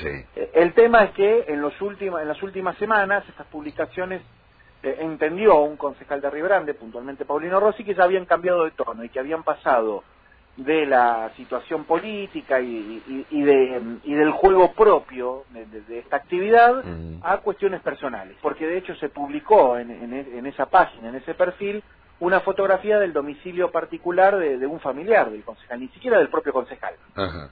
Sí. El tema es que en las últimas semanas estas publicaciones entendió un concejal de Río Grande, puntualmente Paulino Rossi, que ya habían cambiado de tono y que habían pasado de la situación política y del juego propio de esta actividad a cuestiones personales, porque de hecho se publicó en esa página, en ese perfil, una fotografía del domicilio particular de un familiar del concejal, ni siquiera del propio concejal. Ajá.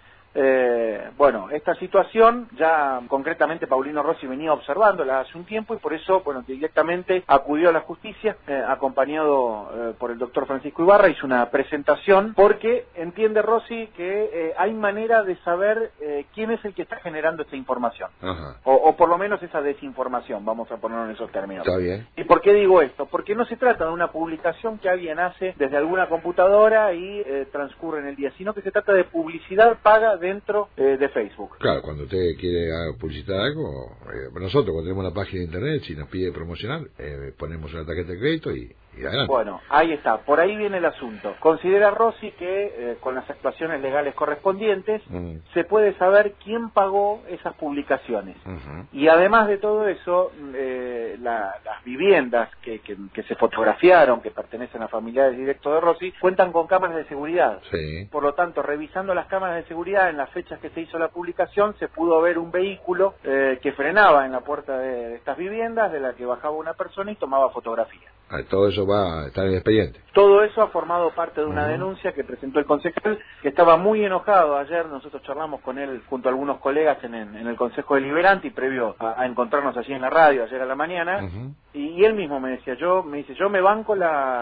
Bueno, esta situación ya concretamente Paulino Rossi venía observándola hace un tiempo y por eso, bueno, directamente acudió a la justicia, acompañado por el doctor Francisco Ibarra, hizo una presentación porque entiende Rossi que hay manera de saber quién es el que está generando esta información. Ajá. O por lo menos esa desinformación, vamos a ponerlo en esos términos. Está bien. ¿Y por qué digo esto? Porque no se trata de una publicación que alguien hace desde alguna computadora y transcurre en el día, sino que se trata de publicidad paga dentro de Facebook. Claro, cuando usted quiere publicitar algo, nosotros cuando tenemos una página de internet, si nos pide promocionar, ponemos una tarjeta de crédito y adelante. Bueno, ahí está, por ahí viene el asunto. Considera Rossi que con las actuaciones legales correspondientes se puede saber quién pagó esas publicaciones. Y además de todo eso, las viviendas que se fotografiaron, que pertenecen a familiares directos de Rossi, cuentan con cámaras de seguridad. Sí. Por lo tanto, revisando las cámaras de seguridad en las fechas que se hizo la publicación, se pudo ver un vehículo que frenaba en la puerta de estas viviendas, de la que bajaba una persona y tomaba fotografías. Todo eso va a estar en el expediente. Todo eso ha formado parte de una denuncia que presentó el concejal, que estaba muy enojado ayer. Nosotros charlamos con él junto a algunos colegas en el Consejo Deliberante y previo a encontrarnos allí en la radio ayer a la mañana. Y él mismo me decía, yo me banco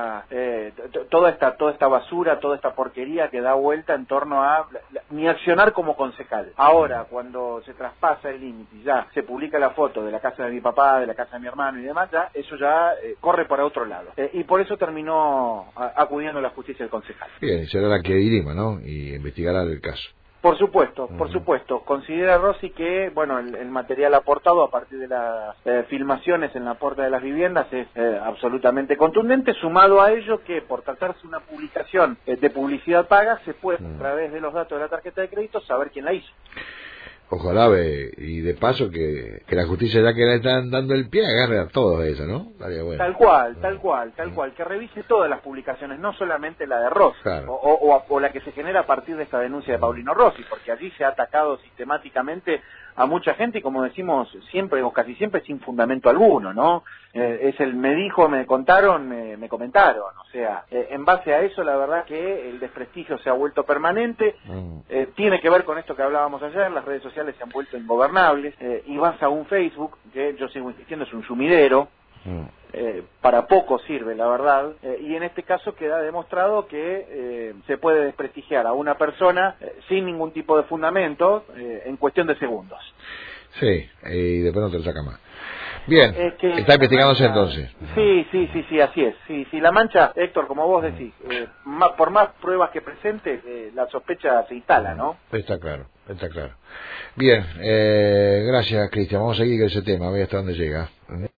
toda esta basura, toda esta porquería que da vuelta en torno a mi accionar como concejal. Ahora, cuando se traspasa el límite y ya se publica la foto de la casa de mi papá, de la casa de mi hermano y demás, ya eso ya corre para otro lado. Y por eso terminó acudiendo a la justicia el concejal. Bien, será la que dirima, ¿no? Y investigará el caso. Por supuesto, por supuesto. Considera Rossi que, bueno, el material aportado a partir de las filmaciones en la puerta de las viviendas es absolutamente contundente, sumado a ello que por tratarse de una publicación de publicidad paga, se puede, a través de los datos de la tarjeta de crédito, saber quién la hizo. Ojalá, y de paso que la justicia, ya que le están dando el pie, agarre a todos eso, ¿no? Estaría bueno. Tal cual, que revise todas las publicaciones, no solamente la de Rossi, claro. o la que se genera a partir de esta denuncia de Paulino Rossi, porque allí se ha atacado sistemáticamente a mucha gente y, como decimos siempre o casi siempre, sin fundamento alguno, ¿no? Es el me dijo, me contaron, me comentaron, o sea, en base a eso la verdad que el desprestigio se ha vuelto permanente. Tiene que ver con esto que hablábamos ayer, las redes sociales se han vuelto ingobernables, y vas a un Facebook, que yo sigo insistiendo es un sumidero, para poco sirve la verdad, y en este caso queda demostrado que se puede desprestigiar a una persona sin ningún tipo de fundamento en cuestión de segundos. Sí, y después no te lo saca más. Bien, está investigándose entonces. Sí, así es. Sí, la mancha, Héctor, como vos decís, por más pruebas que presente, la sospecha se instala, ¿no? Está claro. Bien, gracias, Cristian. Vamos a seguir con ese tema, a ver hasta dónde llega.